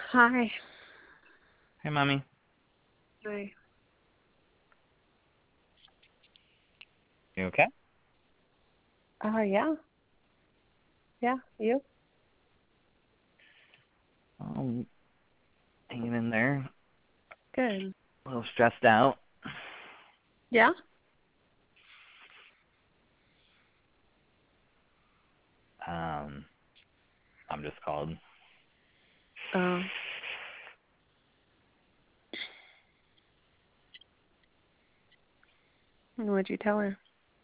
Hi. Hey, Mommy. Hi. You okay? Yeah. Yeah, you? Oh, hanging in there. Good. A little stressed out. Yeah? I'm just called. Oh. What'd you tell her?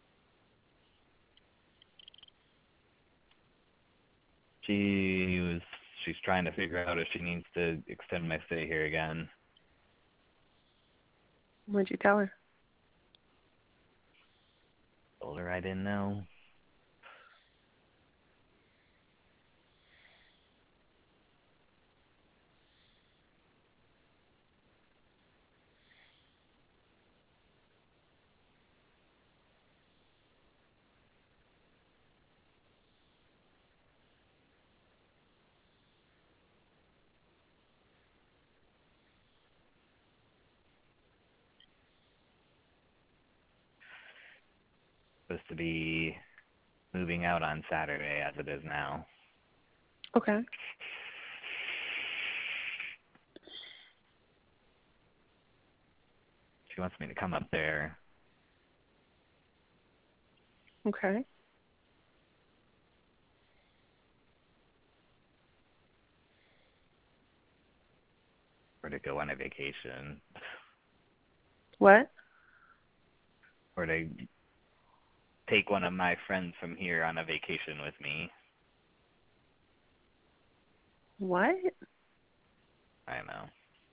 She's trying to figure out if she needs to extend my stay here again. What'd you tell her? Told her I didn't know. Supposed to be moving out on Saturday as it is now. Okay. She wants me to come up there. Okay. Or to go on a vacation. What? Or to take one of my friends from here on a vacation with me. What? I know.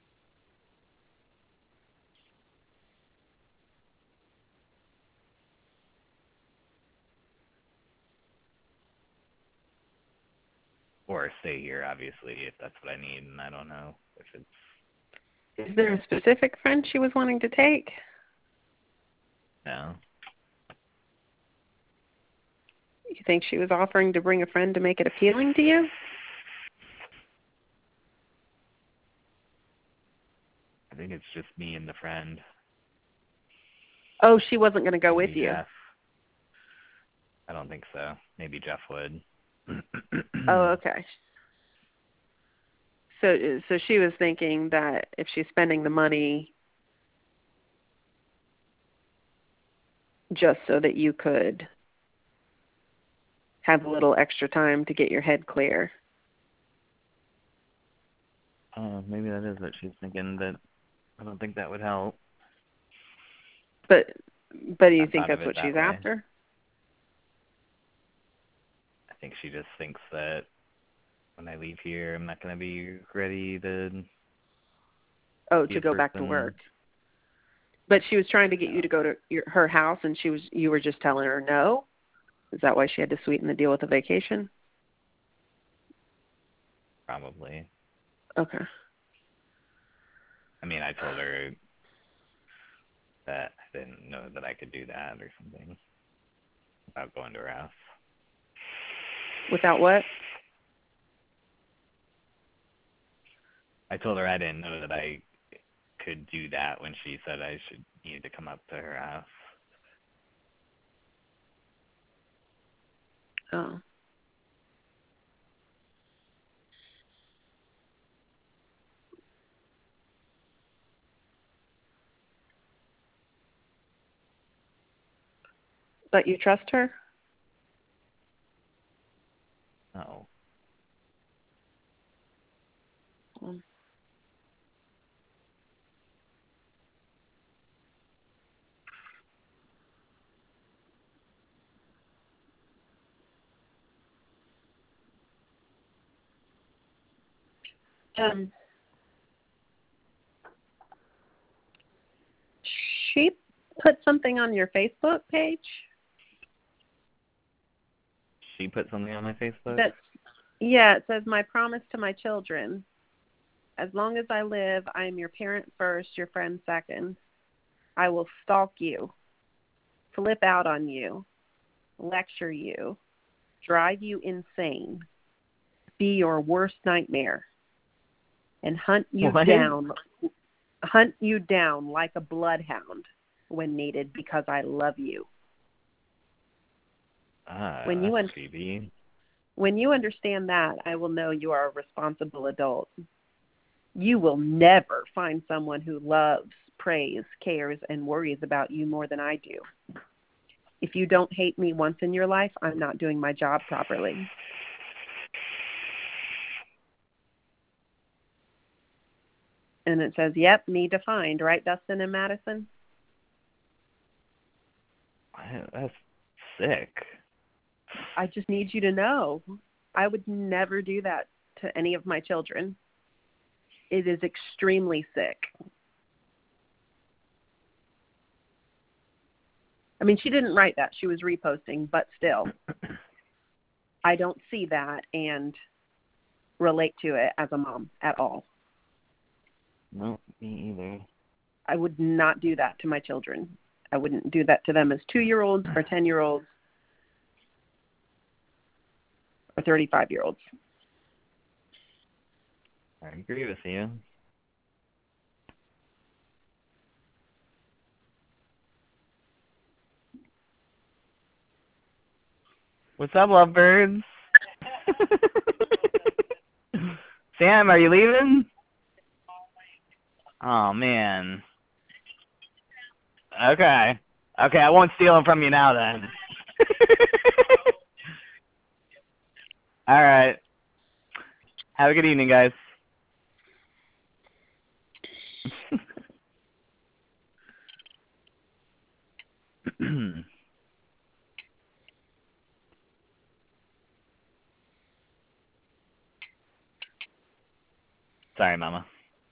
Or stay here, obviously, if that's what I need, and I don't know if it's... Is there a specific friend she was wanting to take? No. You think she was offering to bring a friend to make it appealing to you? I think it's just me and the friend. Oh, she wasn't going to go with Maybe you. Jeff. I don't think so. Maybe Jeff would. Oh, okay. So she was thinking that if she's spending the money just so that you could have a little extra time to get your head clear. Maybe that is what she's thinking, but I don't think that would help. But do you Not think thought of that's it what that she's way. after? I think she just thinks that when I leave here, I'm not going to be ready to Oh, be to a go back to person. work. But she was trying to get you No, to go to her house, and you were just telling her no? Is that why she had to sweeten the deal with the vacation? probably. Okay. I mean, I told her that I didn't know that I could do that or something without going to her house. Without what? I told her I didn't know that I could do that when she said I need to come up to her house. Oh. But you trust her? No. Mm. Um, she put something on your Facebook page She put something on my Facebook? that's, yeah, it says, "My promise to my children. As long as I live, I am your parent first, your friend second. I will stalk you, flip out on you, lecture you, drive you insane, be your worst nightmare. and hunt you What? down like a bloodhound when needed because I love you. When you That's creepy. When you understand that, I will know you are a responsible adult. You will never find someone who loves, prays, cares, and worries about you more than I do. If you don't hate me once in your life, I'm not doing my job properly. And it says, yep, me defined, right, Dustin and Madison? That's sick. I just need you to know, I would never do that to any of my children. It is extremely sick. I mean, she didn't write that. She was reposting, but still, I don't see that and relate to it as a mom at all. No, me either. I would not do that to my children. I wouldn't do that to them as 2-year-olds or 10-year-olds or 35-year-olds. I agree with you. What's up, lovebirds? Sam, are you leaving? Oh, man. Okay. Okay, I won't steal them from you now, then. All right. Have a good evening, guys. Sorry, Mama.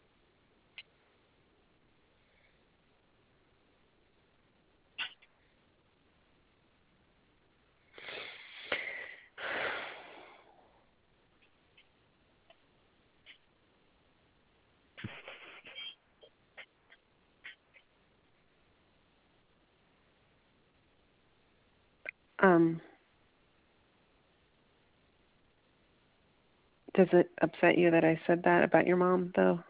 Does it upset you that I said that about your mom, though?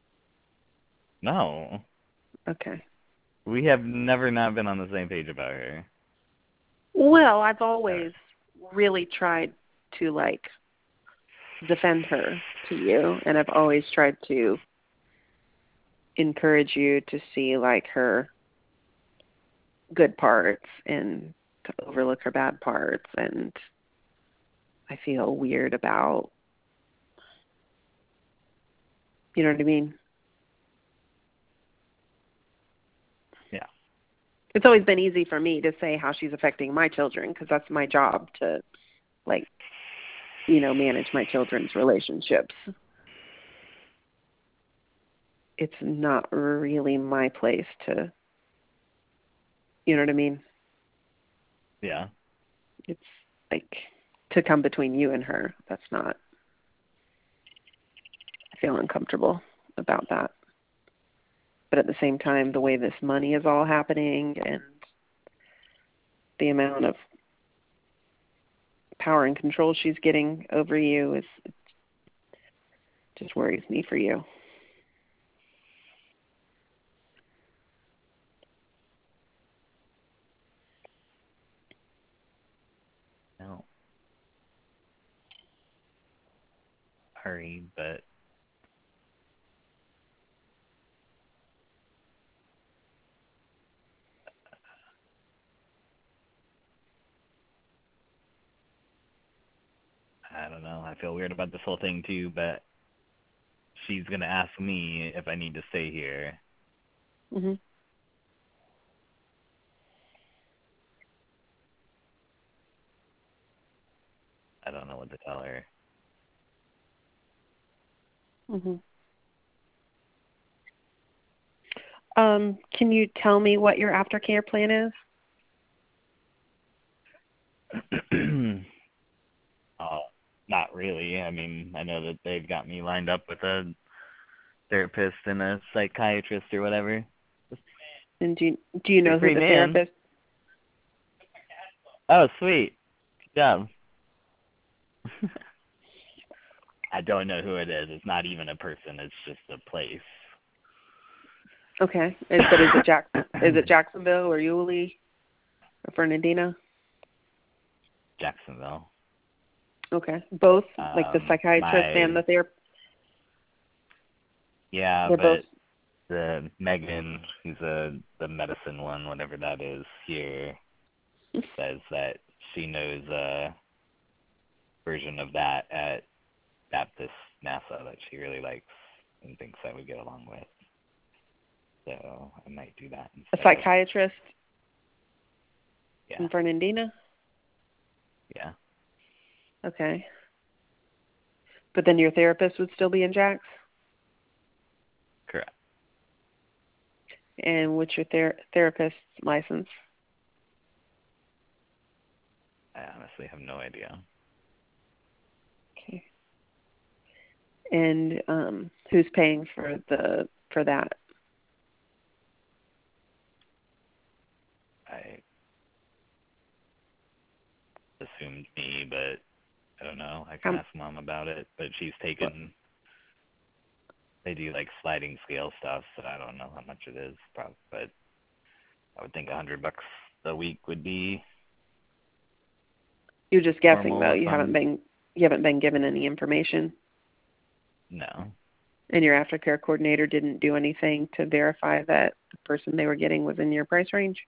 No. Okay. We have never not been on the same page about her. Well, I've always really tried to, defend her to you, and I've always tried to encourage you to see, her good parts and to overlook her bad parts, and I feel weird about, you know what I mean? Yeah. It's always been easy for me to say how she's affecting my children because that's my job to, manage my children's relationships. It's not really my place to, you know what I mean? Yeah. It's to come between you and her. That's not, I feel uncomfortable about that. But at the same time, the way this money is all happening and the amount of power and control she's getting over you just worries me for you. No. Sorry, but I don't know. I feel weird about this whole thing too, but she's going to ask me if I need to stay here. Mhm. I don't know what to tell her. Mhm. Can you tell me what your aftercare plan is? Oh, not really. I mean, I know that they've got me lined up with a therapist and a psychiatrist or whatever. And do you know who Free the man. therapist? Oh, sweet. Good job. I don't know who it is. It's not even a person. It's just a place. Okay. But is it Jacksonville or Yulee or Fernandina? Jacksonville. Okay. Both, like the psychiatrist and the therapist? Yeah, They're both. but the Megan, who's the medicine one, whatever that is here, says that she knows a version of that at Baptist NASA that she really likes and thinks I would get along with. So I might do that instead. A psychiatrist Yeah. in Fernandina? Yeah. Okay. But then your therapist would still be in Jax? Correct. And what's your therapist's license? I honestly have no idea. Okay. And who's paying for that? I assumed me, but I don't know. I can ask Mom about it, but she's taken. They do like sliding scale stuff, so I don't know how much it is, but I would think $100 a week would be. You're just guessing, normal. though. You haven't been given any information. No. And your aftercare coordinator didn't do anything to verify that the person they were getting was in your price range?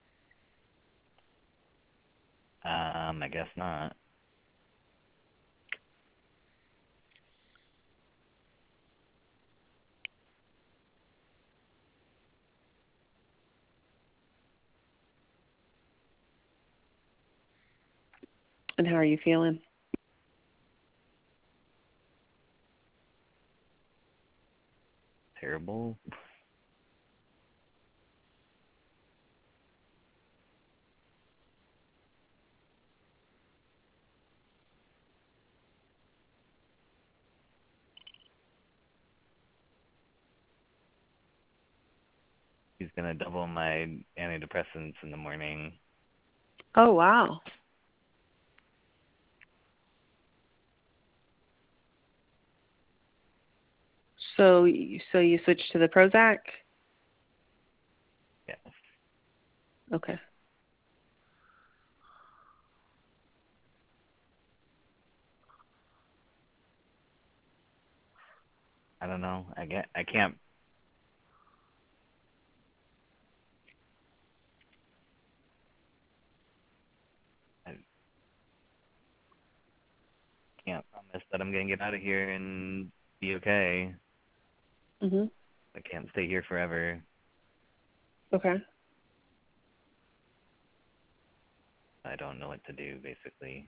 I guess not. And how are you feeling? Terrible. He's gonna double my antidepressants in the morning. Oh, wow. So you switched to the Prozac? Yes. Okay. I don't know. I can't promise that I'm gonna get out of here and be okay. Mhm. I can't stay here forever. Okay. I don't know what to do, basically.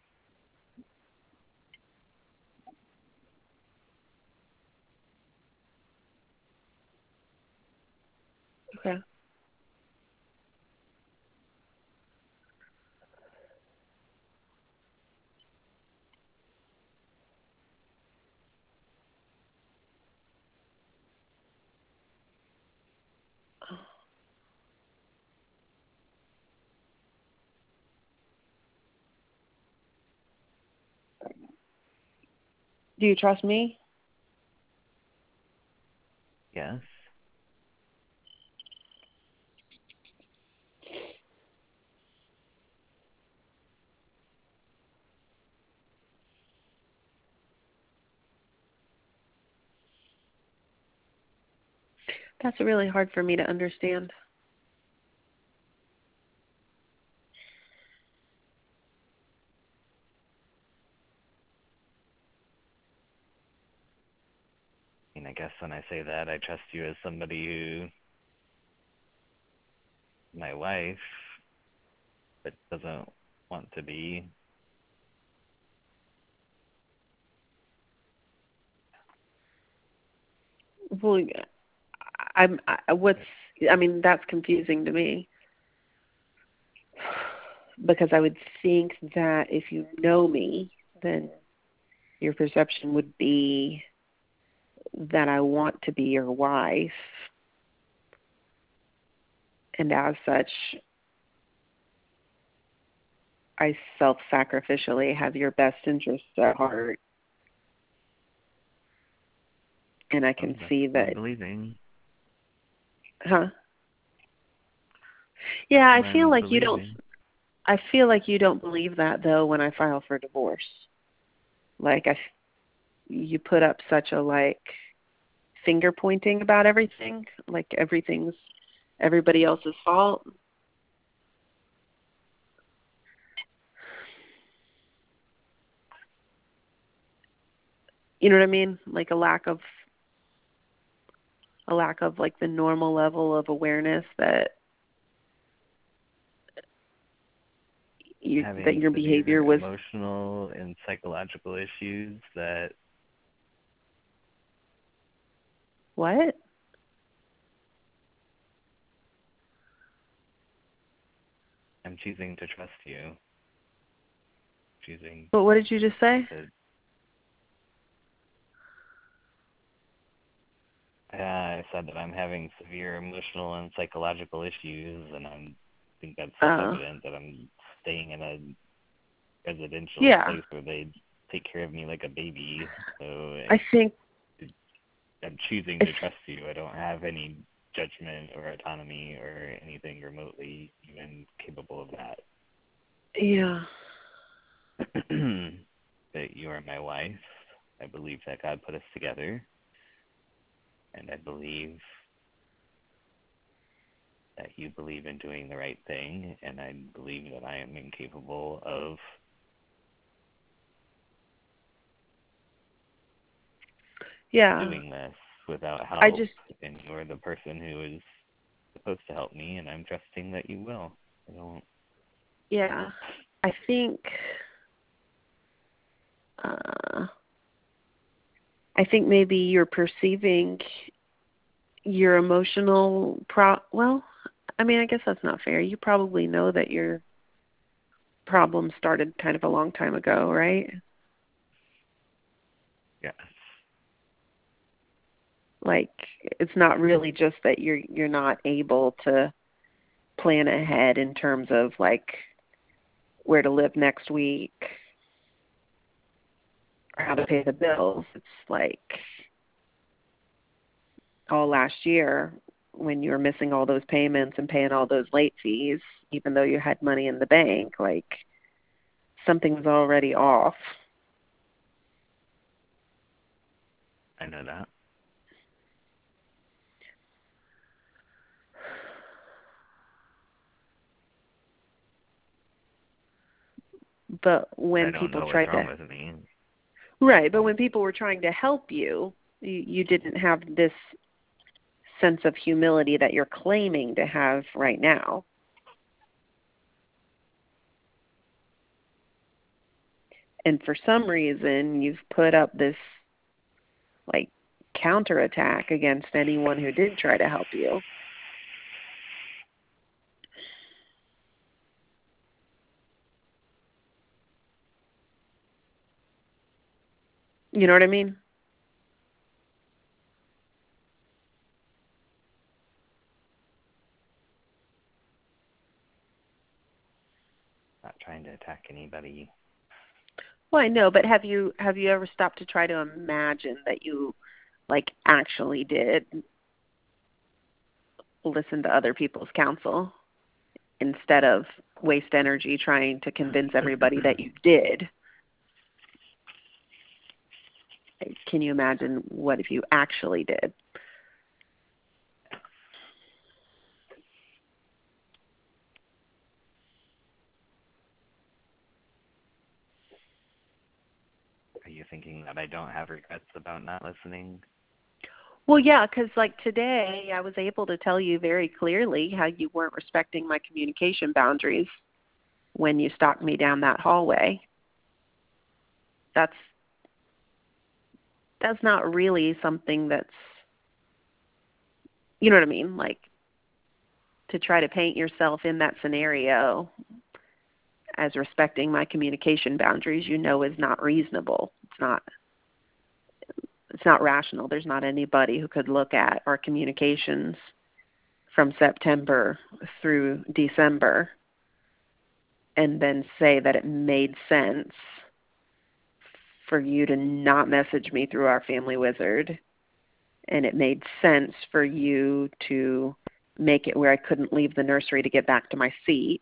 Okay. Do you trust me? Yes. That's really hard for me to understand. I mean, I guess when I say that, I trust you as somebody who, my wife, but doesn't want to be. Well, that's confusing to me. Because I would think that if you know me, then your perception would be that I want to be your wife. And as such, I self-sacrificially have your best interests at heart. And I can see that. Believing. Huh? Yeah, I feel like believing. you don't. I feel like you don't believe that though when I file for divorce. Like you put up such a finger pointing about everything, like everything's everybody else's fault. You know what I mean? Like a lack of like the normal level of awareness that Having your behavior was emotional and psychological issues that. What? I'm choosing to trust you. But what did you just say? I said that I'm having severe emotional and psychological issues, and I think that's self-evident that I'm staying in a residential place where they take care of me like a baby. So I think I'm choosing to trust you. I don't have any judgment or autonomy or anything remotely even capable of that. Yeah. That you are my wife. I believe that God put us together. And I believe that you believe in doing the right thing, and I believe that I am incapable of doing this without help. And you're the person who is supposed to help me, and I'm trusting that you will. Yeah. I think maybe you're perceiving your emotional well, I mean, I guess that's not fair. You probably know that your problem started kind of a long time ago, right? Yes. Like it's not really just that you're not able to plan ahead in terms of like where to live next week or how to pay the bills. It's like all last year when you were missing all those payments and paying all those late fees, even though you had money in the bank, like something's already off. I know that. But when people tried to, with me. Right, but when people were trying to help you, you didn't have this sense of humility that you're claiming to have right now. And for some reason, you've put up this like counterattack against anyone who did try to help you. You know what I mean? Not trying to attack anybody. Well, I know, but have you ever stopped to try to imagine that you like actually did listen to other people's counsel instead of waste energy trying to convince everybody that you did? Can you imagine what if you actually did? Are you thinking that I don't have regrets about not listening? Well, yeah, because like today I was able to tell you very clearly how you weren't respecting my communication boundaries when you stalked me down that hallway. That's not really something that's, you know what I mean? Like to try to paint yourself in that scenario as respecting my communication boundaries, you know, is not reasonable. It's not rational. There's not anybody who could look at our communications from September through December and then say that it made sense for you to not message me through our family wizard and it made sense for you to make it where I couldn't leave the nursery to get back to my seat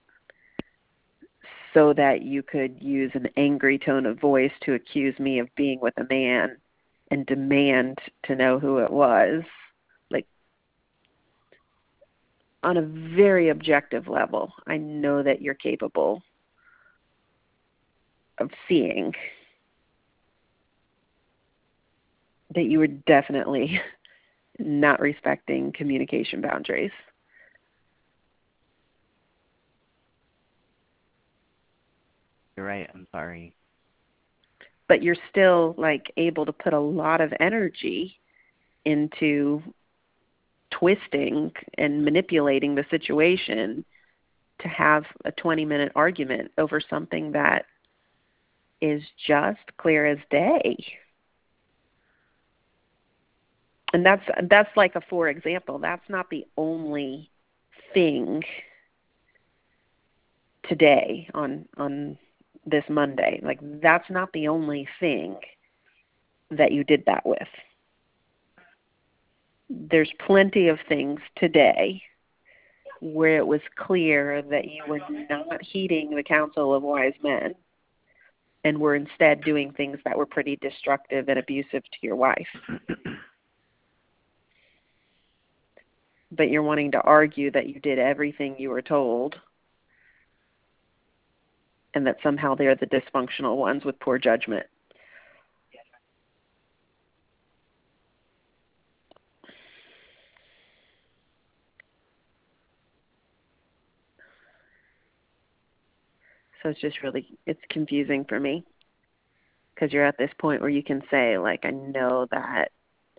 so that you could use an angry tone of voice to accuse me of being with a man and demand to know who it was, like on a very objective level. I know that you're capable of seeing that you were definitely not respecting communication boundaries. You're right. I'm sorry. But you're still like able to put a lot of energy into twisting and manipulating the situation to have a 20-minute argument over something that is just clear as day. And that's like a for example. That's not the only thing today on this Monday. Like, that's not the only thing that you did that with. There's plenty of things today where it was clear that you were not heeding the counsel of wise men and were instead doing things that were pretty destructive and abusive to your wife. But you're wanting to argue that you did everything you were told and that somehow they're the dysfunctional ones with poor judgment. So it's just really, it's confusing for me because you're at this point where you can say, like, I know that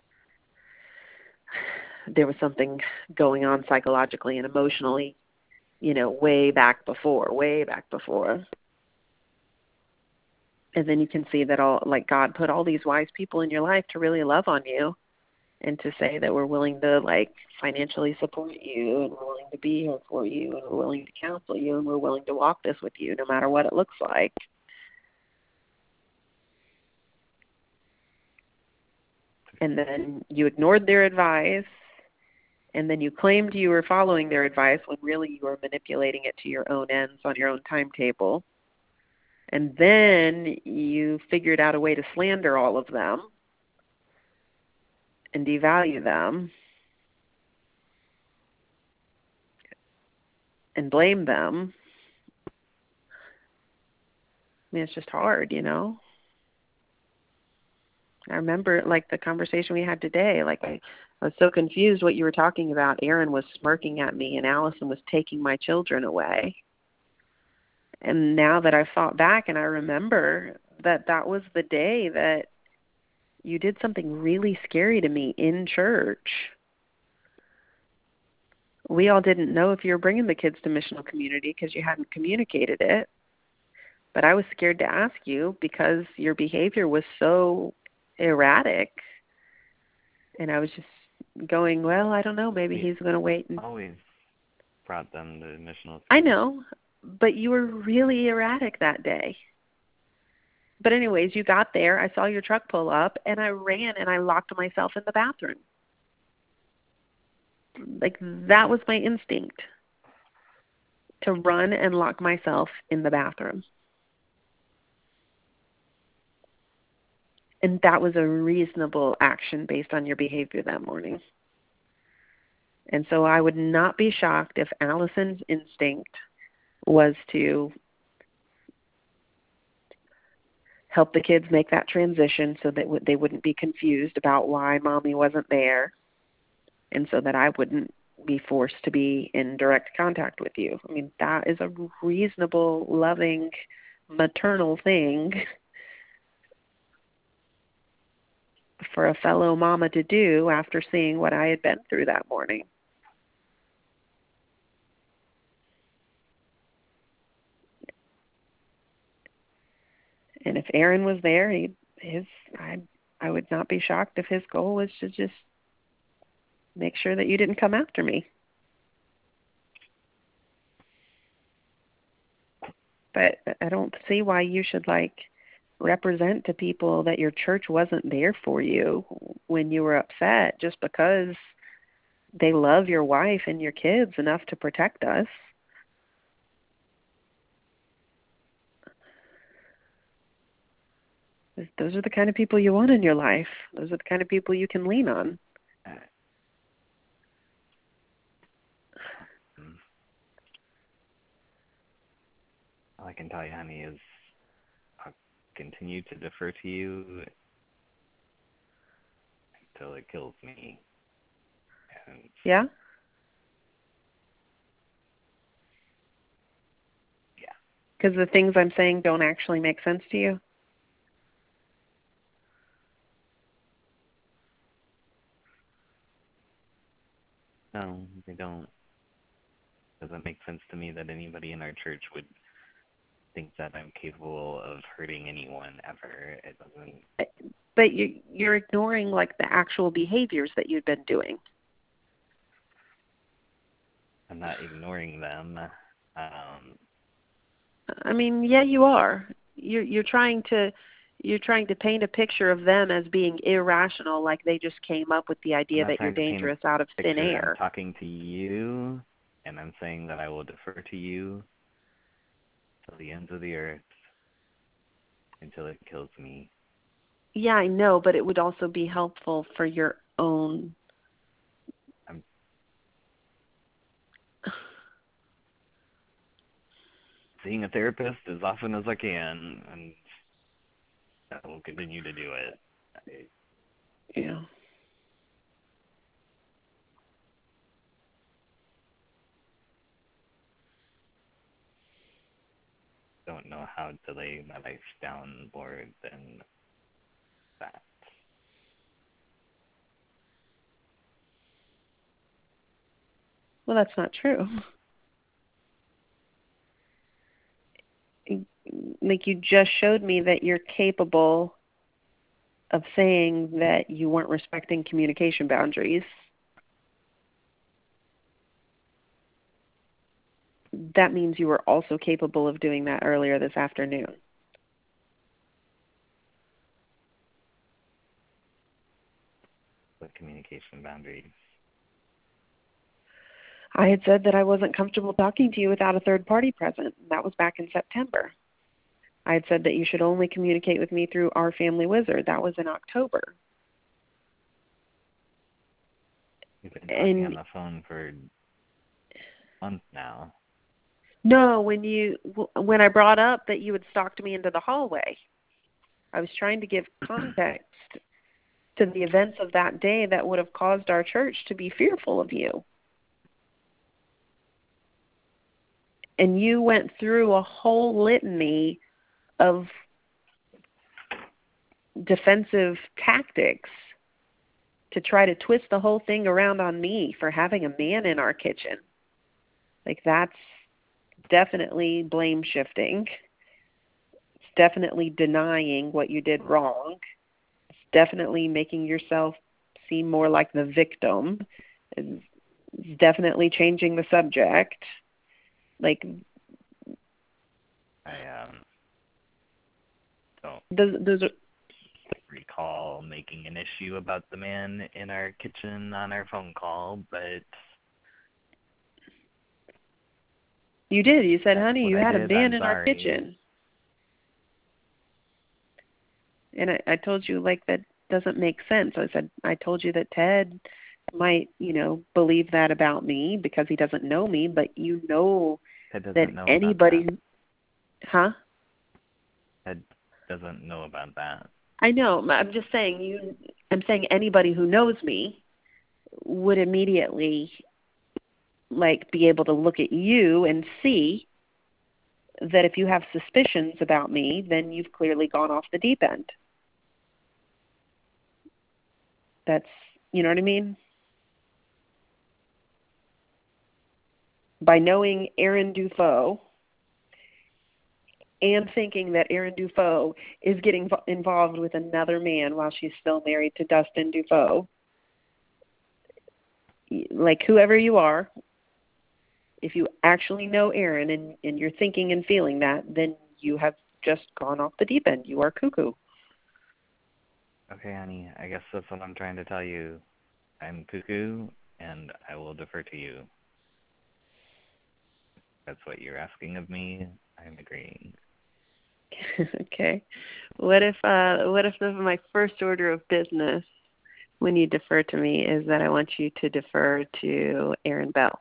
there was something going on psychologically and emotionally, way back before. And then you can see that God put all these wise people in your life to really love on you and to say that we're willing to, financially support you, and we're willing to be here for you, and we're willing to counsel you, and we're willing to walk this with you no matter what it looks like. And then you ignored their advice, and then you claimed you were following their advice when really you were manipulating it to your own ends on your own timetable. And then you figured out a way to slander all of them and devalue them and blame them. I mean, it's just hard, I remember, the conversation we had today. I was so confused what you were talking about. Aaron was smirking at me, and Allison was taking my children away. And now that I've thought back and I remember that was the day that you did something really scary to me in church. We all didn't know if you were bringing the kids to missional community because you hadn't communicated it. But I was scared to ask you because your behavior was so erratic. And I was just going, well, I don't know, maybe he's going to wait. And always brought them to missional. I know, but you were really erratic that day. But anyways, you got there, I saw your truck pull up, and I ran and I locked myself in the bathroom. That was my instinct, to run and lock myself in the bathroom. And that was a reasonable action based on your behavior that morning. And so I would not be shocked if Allison's instinct was to help the kids make that transition so that they wouldn't be confused about why Mommy wasn't there, and so that I wouldn't be forced to be in direct contact with you. I mean, that is a reasonable, loving, maternal thing for a fellow mama to do after seeing what I had been through that morning. And if Aaron was there, I would not be shocked if his goal was to just make sure that you didn't come after me. But I don't see why you should represent to people that your church wasn't there for you when you were upset just because they love your wife and your kids enough to protect us. Those are the kind of people you want in your life. Those are the kind of people you can lean on. All I can tell you, honey, is I'll continue to defer to you until it kills me. And Yeah? yeah. Because the things I'm saying don't actually make sense to you? No, they don't. It doesn't make sense to me that anybody in our church would think that I'm capable of hurting anyone ever. It doesn't. But you're ignoring, like, the actual behaviors that you've been doing. I'm not ignoring them. I mean, yeah, you are. You're trying to paint a picture of them as being irrational, like they just came up with the I'm idea not that you're trying to paint dangerous a out of thin picture. air. I'm talking to you, and I'm saying that I will defer to you till the ends of the earth until it kills me. Yeah, I know, but it would also be helpful for your own. I'm seeing a therapist as often as I can, and I will continue to do it. Yeah. Don't know how to lay my life down more than that. Well, that's not true. Like, you just showed me that you're capable of saying that you weren't respecting communication boundaries. That means you were also capable of doing that earlier this afternoon. With communication boundaries. I had said that I wasn't comfortable talking to you without a third party present. That was back in September. I had said that you should only communicate with me through Our Family Wizard. That was in October. We've been talking on the phone for months now. No, when I brought up that you had stalked me into the hallway, I was trying to give context to the events of that day that would have caused our church to be fearful of you. And you went through a whole litany of defensive tactics to try to twist the whole thing around on me for having a man in our kitchen. Like, that's definitely blame shifting. It's definitely denying what you did wrong. It's definitely making yourself seem more like the victim. It's definitely changing the subject. Like, I don't those are recall making an issue about the man in our kitchen on our phone call, but you did. You said, that's honey, what you I had a did. man I'm in our sorry. kitchen. And I told you, like, that doesn't make sense. I said, I told you that Ted might, believe that about me because he doesn't know me, but you know Ted doesn't that know anybody, about that. Huh? Ted doesn't know about that. I know. I'm just saying I'm saying anybody who knows me would immediately, like, be able to look at you and see that if you have suspicions about me, then you've clearly gone off the deep end. That's, you know what I mean? By knowing Erin Dufault and thinking that Erin Dufault is getting involved with another man while she's still married to Dustin Dufault, like, whoever you are, if you actually know Erin and you're thinking and feeling that, then you have just gone off the deep end. You are cuckoo. Okay, honey, I guess that's what I'm trying to tell you. I'm cuckoo, and I will defer to you. That's what you're asking of me. I'm agreeing. Okay. What if my first order of business when you defer to me is that I want you to defer to Aaron Bell?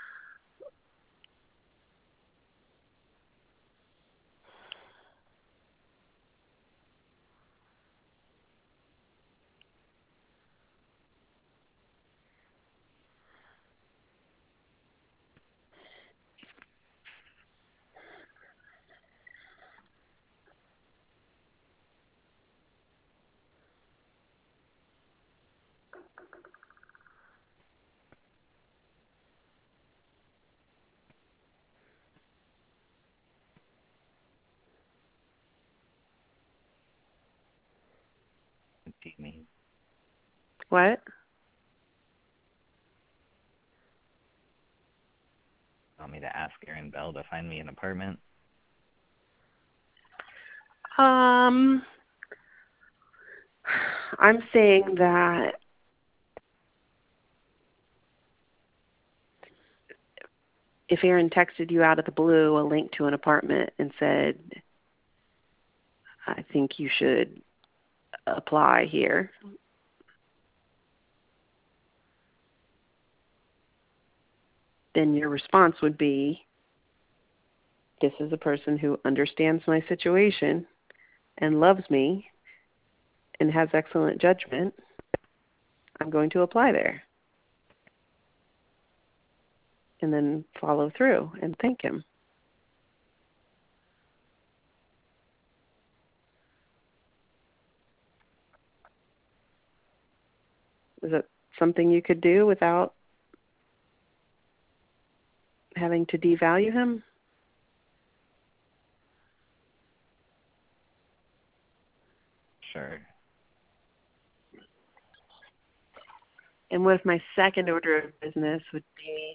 What do you mean? What? Want me to ask Aaron Bell to find me an apartment? I'm saying that if Aaron texted you out of the blue a link to an apartment and said, I think you should apply here, then your response would be, this is a person who understands my situation and loves me and has excellent judgment. I'm going to apply there. And then follow through and thank him. Is it something you could do without having to devalue him? Sure. And what if my second order of business would be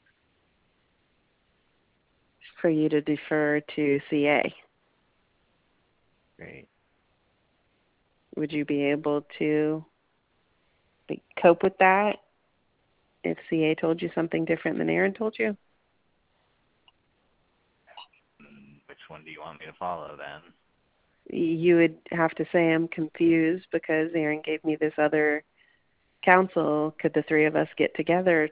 for you to defer to CA? Great. Would you be able to cope with that if CA told you something different than Aaron told you? Which one do you want me to follow then? You would have to say I'm confused because Aaron gave me this other counsel. Could the three of us get together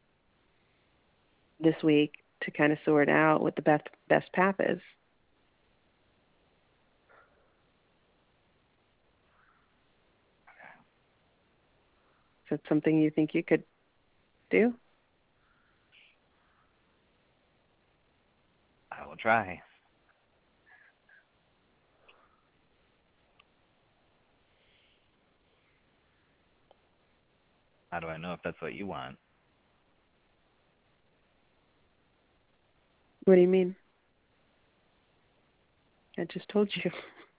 this week to kind of sort out what the best path is? Is that something you think you could do? I will try. How do I know if that's what you want? What do you mean? I just told you.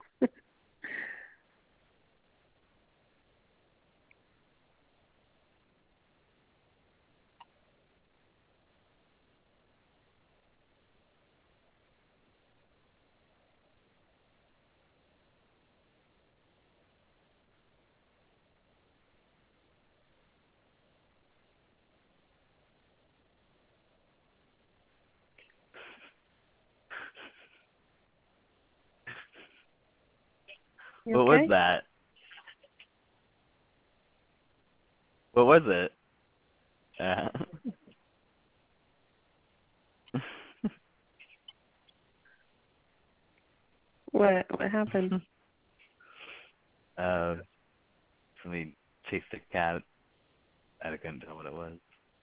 You What was okay? that? What was it? What happened? Somebody chased a cat. I couldn't tell what it was.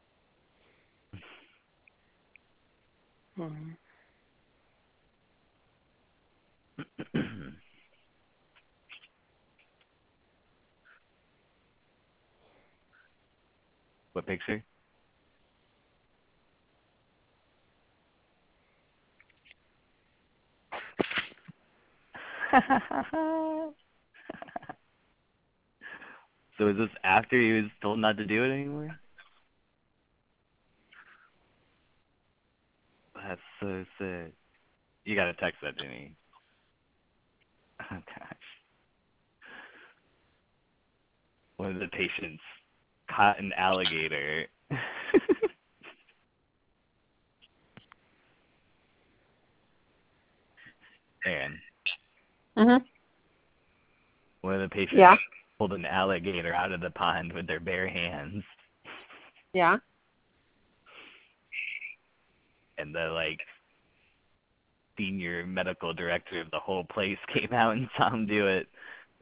Hmm. What picture? So is this after he was told not to do it anymore? That's so sick. You gotta text that to me. Oh gosh. one of the patients caught an alligator. And Mhm. one of the patients Yeah. pulled an alligator out of the pond with their bare hands. Yeah. And the senior medical director of the whole place came out and saw him do it.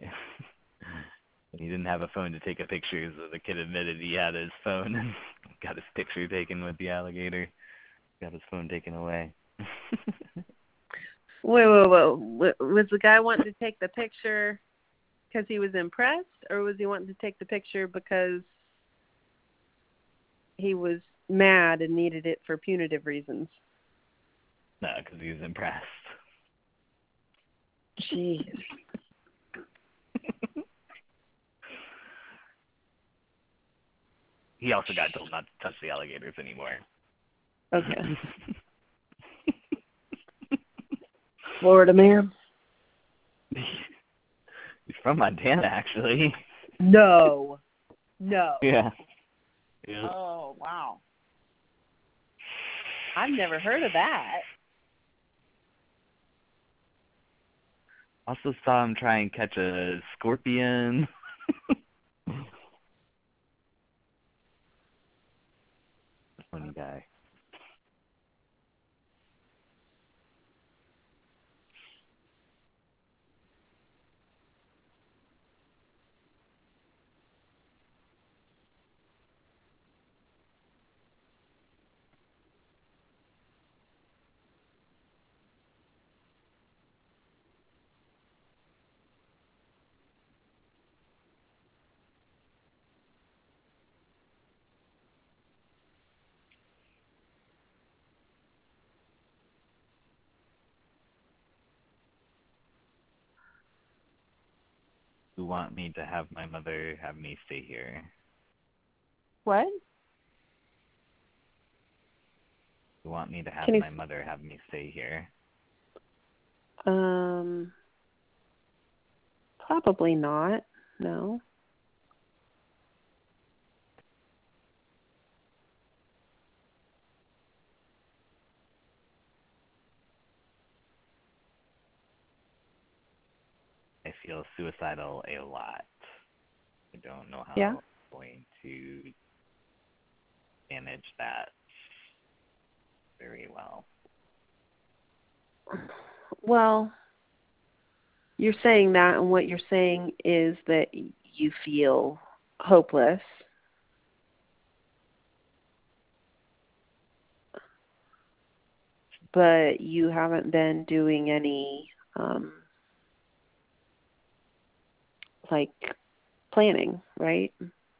He didn't have a phone to take a picture, so the kid admitted he had his phone and got his picture taken with the alligator. Got his phone taken away. Wait. Was the guy wanting to take the picture because he was impressed, or was he wanting to take the picture because he was mad and needed it for punitive reasons? No, because he was impressed. Jeez. He also got told not to touch the alligators anymore. Okay. Florida man? He's from Montana, actually. No. Yeah. Oh, wow. I've never heard of that. Also saw him try and catch a scorpion. Funny guy. Who want me to have my mother have me stay here? What? Who want me to have Can you? my mother have me stay here? Probably not. No. I feel suicidal a lot. I don't know how Yeah. I'm going to manage that very well. Well, you're saying that, and what you're saying is that you feel hopeless. But you haven't been doing any, like, planning, right?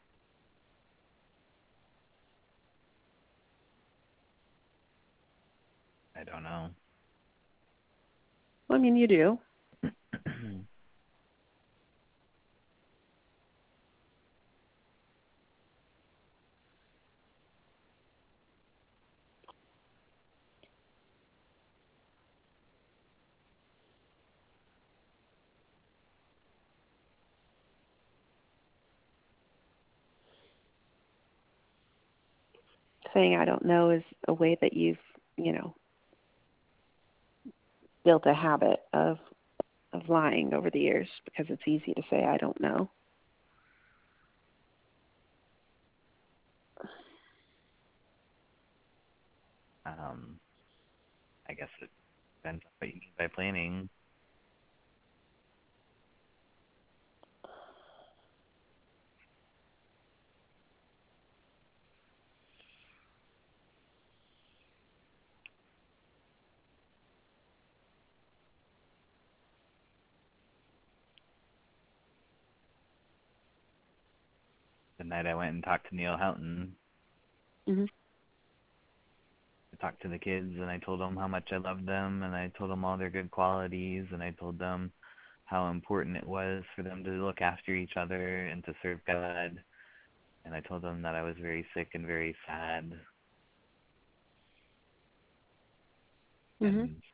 I don't know. Well, I mean, you do. Saying I don't know is a way that you've, you know, built a habit of lying over the years, because it's easy to say I don't know. I guess it depends on what you mean by planning. The night I went and talked to Neil Houghton, Mhm. I talked to the kids and I told them how much I loved them and I told them all their good qualities and I told them how important it was for them to look after each other and to serve God. And I told them that I was very sick and very sad. Mhm. And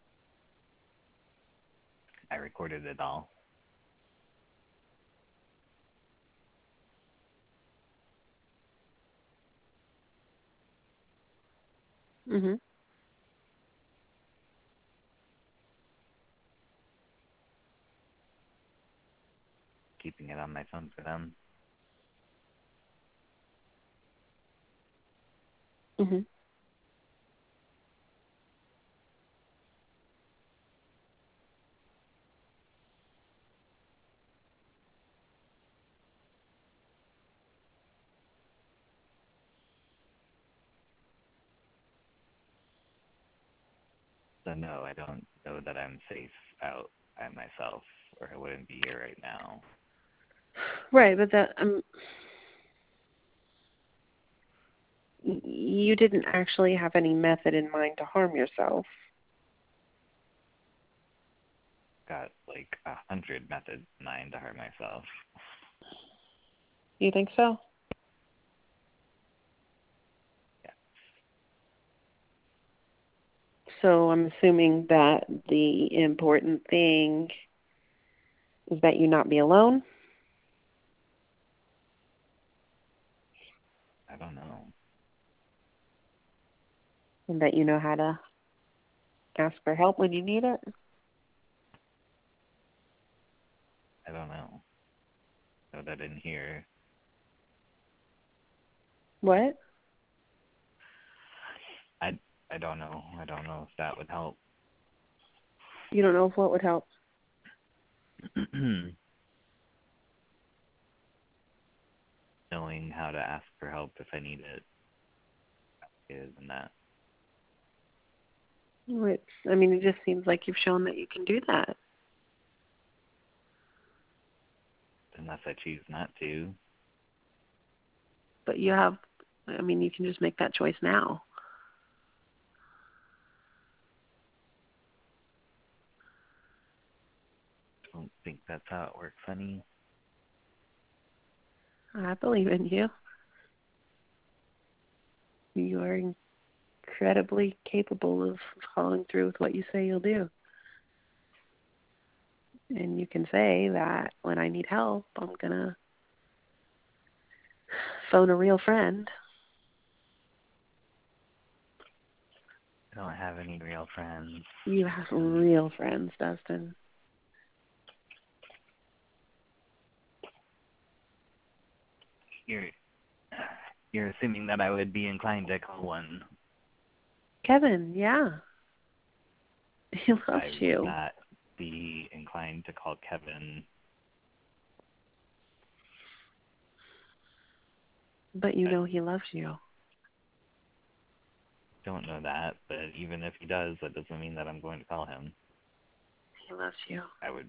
I recorded it all. Mhm. Keeping it on my phone for them. Mhm. So no, I don't know that I'm safe out by myself, or I wouldn't be here right now. Right, but that you didn't actually have any method in mind to harm yourself. Got like 100 methods in mind to hurt myself. You think so? Yeah. So I'm assuming that the important thing is that you not be alone. I don't know. And that you know how to ask for help when you need it. I don't know. So that in here, What? I I don't know. I don't know if that would help. You don't know if what would help. Knowing how to ask for help if I need it is and that. I mean, it just seems like you've shown that you can do that. Unless I choose not to. But you have, I mean, you can just make that choice now. Don't think that's how it works, honey. I believe in you. You are incredibly capable of following through with what you say you'll do. And you can say that when I need help, I'm going to phone a real friend. I don't have any real friends. You have real friends, Dustin. You're you're assuming that I would be inclined to call one. Kevin, yeah. He loves I would you. not be inclined to call Kevin. But you know he loves you. Don't know that, but even if he does, that doesn't mean that I'm going to call him. He loves you. I would.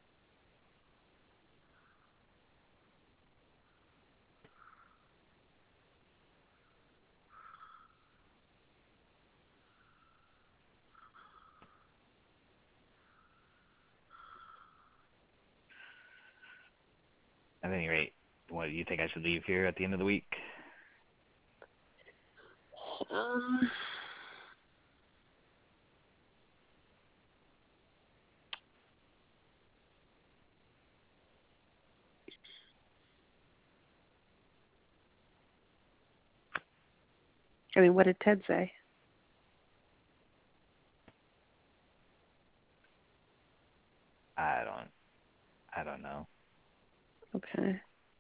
At any rate, what do you think I should leave here at the end of the week? Um, I mean, what did Ted say? I don't know. Okay.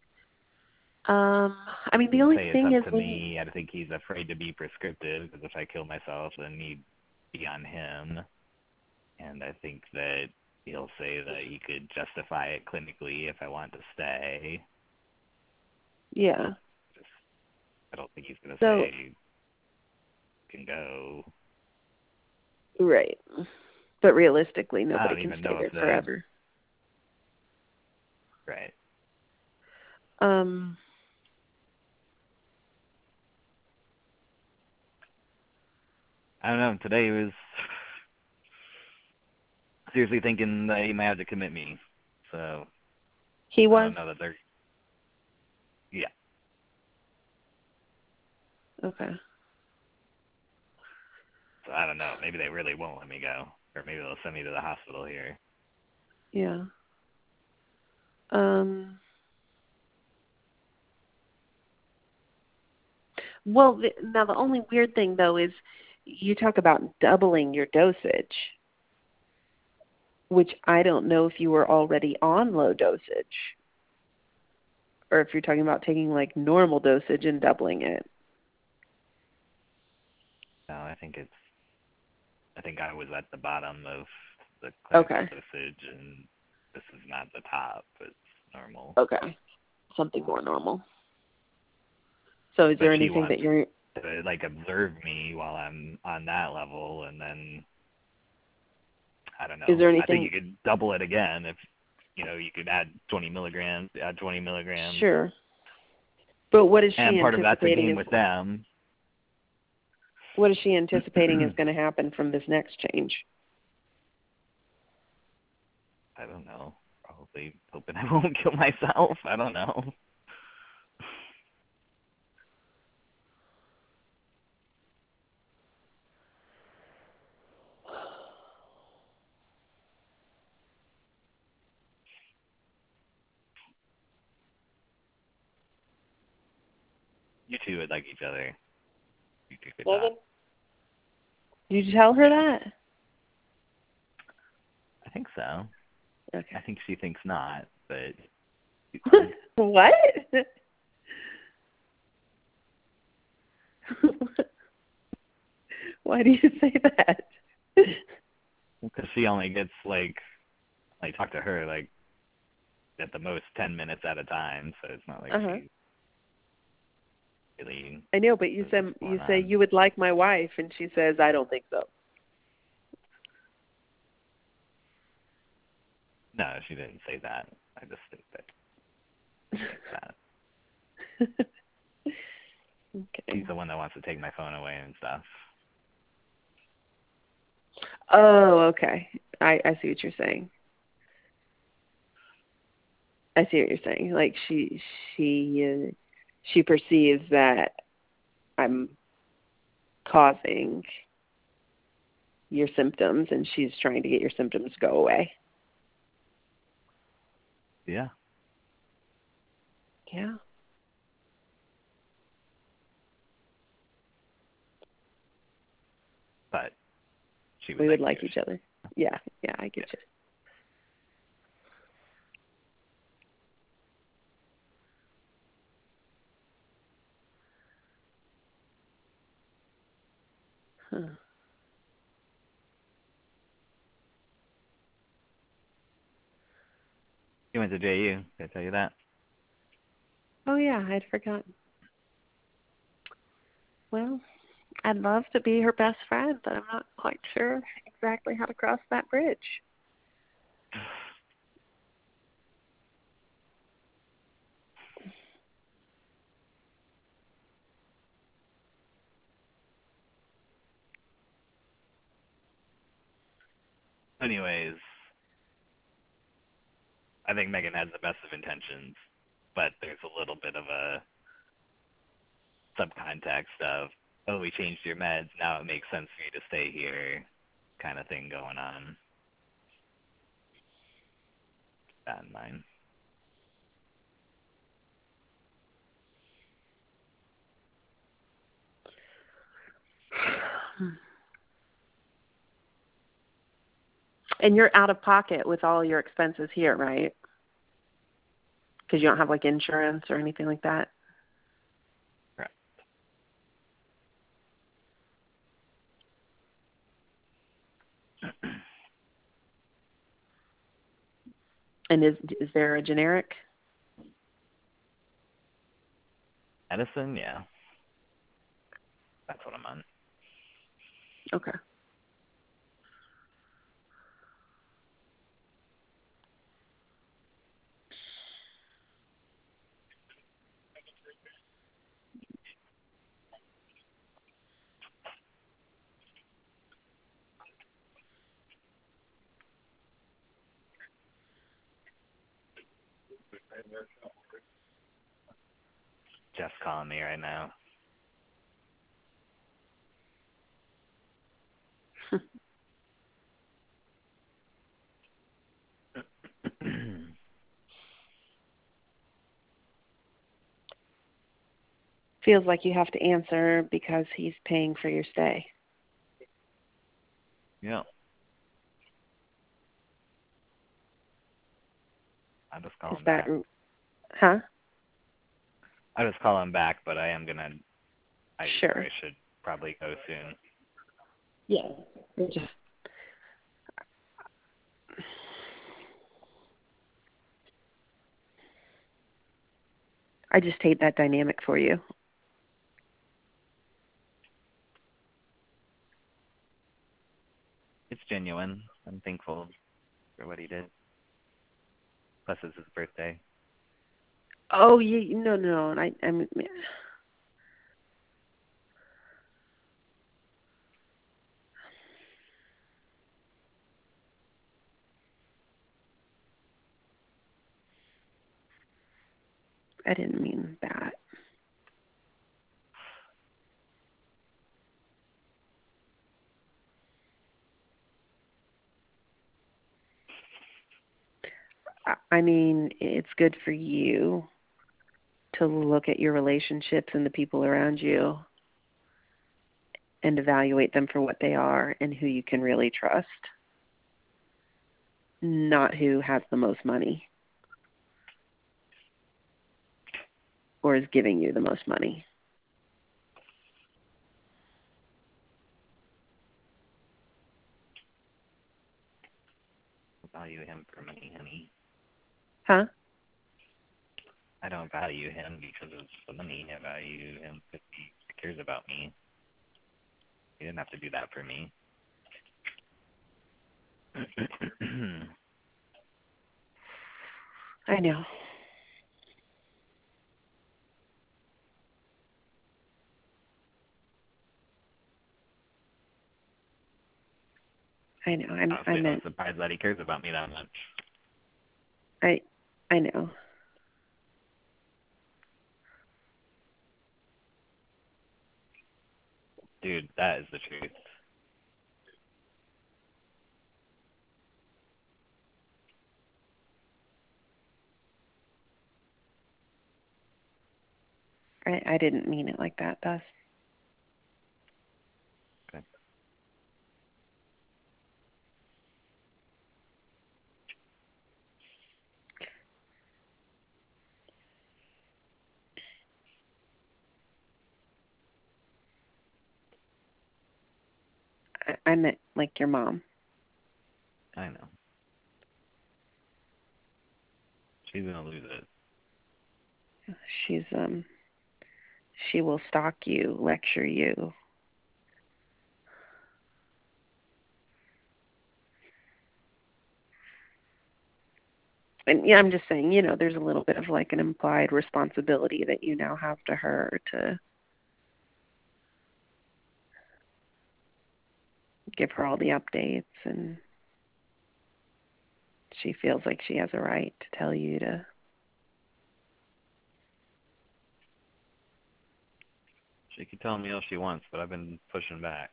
I mean, the He'd only say it's thing up is to when me. I think he's afraid to be prescriptive because if I kill myself, then he'd be on him. And I think that he'll say that he could justify it clinically if I want to stay. yeah. Just, I don't think he's going to So, say, can go. right. But realistically, I nobody don't can even stay know if there forever. right. Um, I don't know. Today was seriously thinking that he might have to commit me. So he I was? don't know that they're, yeah. Okay. So I don't know. Maybe they really won't let me go. Or maybe they'll send me to the hospital here. Yeah. Um, well, now the only weird thing, though, is you talk about doubling your dosage, which I don't know if you were already on low dosage or if you're talking about taking like normal dosage and doubling it. No, I think I was at the bottom of the clinical Okay. dosage, and this is not the top. It's normal. Okay. Something more normal. So is But there she anything wants that you're... to like observe me while I'm on that level, and then I don't Is know. there I think anything... you could double it again if you could add 20 milligrams, add 20 milligrams. Sure. But what is And she part of that's a anticipating game is... with them. What is she anticipating is going to happen from this next change? I don't know. Probably hoping I won't kill myself. I don't know. You two would like each other. You two could not. Did you tell her that? I think so. Okay. I think she thinks not, but What? Why do you say that? because she only gets like talk to her like at the most 10 minutes at a time, so it's not like she really. I know, but you say you would like my wife, and she says I don't think so. No, she didn't say that. I just think that she thinks that. Okay. She's the one that wants to take my phone away and stuff. Oh, okay. I see what you're saying. I see what you're saying. Like she perceives that I'm causing your symptoms, and she's trying to get your symptoms to go away. Yeah. Yeah. But she We would like you. each other. Yeah, I get you. Huh. You went to JU. Did I tell you that? Oh yeah, I'd forgotten. Well, I'd love to be her best friend, but I'm not quite sure exactly how to cross that bridge. Anyways, I think Megan has the best of intentions, but there's a little bit of a subcontext of, oh, we changed your meds, now it makes sense for you to stay here kind of thing going on. Keep that in mind. And you're out of pocket with all your expenses here, right? Because you don't have like insurance or anything like that. Correct. And is there a generic? Edison, yeah. That's what I'm on. Okay. Jeff's calling me right now. Feels like you have to answer because he's paying for your stay. Yeah. I'll just call Is him that, back. huh? I'll just call him back, but I am gonna. Sure. I should probably go soon. Yeah. I just hate that dynamic for you. It's genuine. I'm thankful for what he did. Plus, it's his birthday. Oh, yeah, no. And I didn't mean that. I mean, it's good for you to look at your relationships and the people around you and evaluate them for what they are and who you can really trust, not who has the most money or is giving you the most money. I value him for money, honey. Huh? I don't value him because of the money. I value him because he cares about me. He didn't have to do that for me. I know. I Honestly, I was meant surprised that he cares about me that much. I know. Dude, that is the truth. I didn't mean it like that, Thus. Okay. I meant like your mom. I know. She's gonna lose it. She's she will stalk you, lecture you. And yeah, I'm just saying, there's a little bit of like an implied responsibility that you now have to her to give her all the updates, and she feels like she has a right to tell you to. She can tell me all she wants, but I've been pushing back.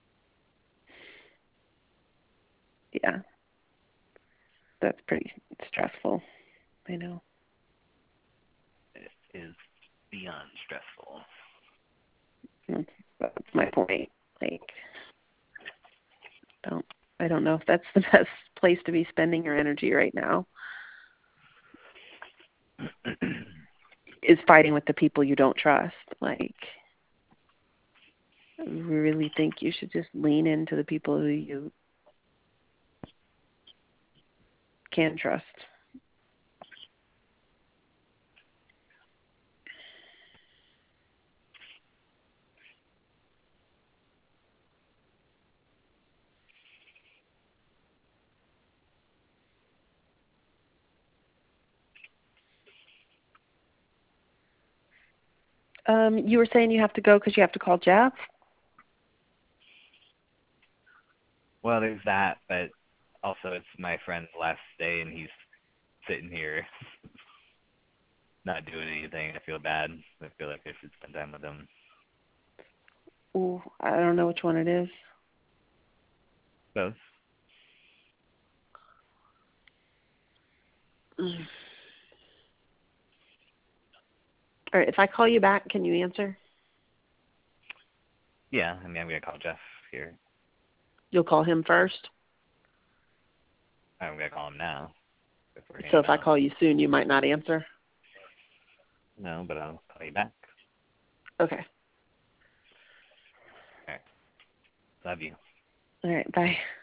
Yeah, that's pretty stressful. I know. It is beyond stressful. That's my point. Like, don't I don't know if that's the best place to be spending your energy right now. Is fighting with the people you don't trust. Like, I really think you should just lean into the people who you can trust. You were saying you have to go because you have to call Jeff? Well, there's that, but also it's my friend's last day, and he's sitting here not doing anything. I feel bad. I feel like I should spend time with him. Ooh, I don't know which one it is. Both. Mm. All right, if I call you back, can you answer? Yeah, I mean, I'm going to call Jeff here. You'll call him first? I'm going to call him now. So if I call you soon, you might not answer? No, but I'll call you back. Okay. All right. Love you. All right, bye.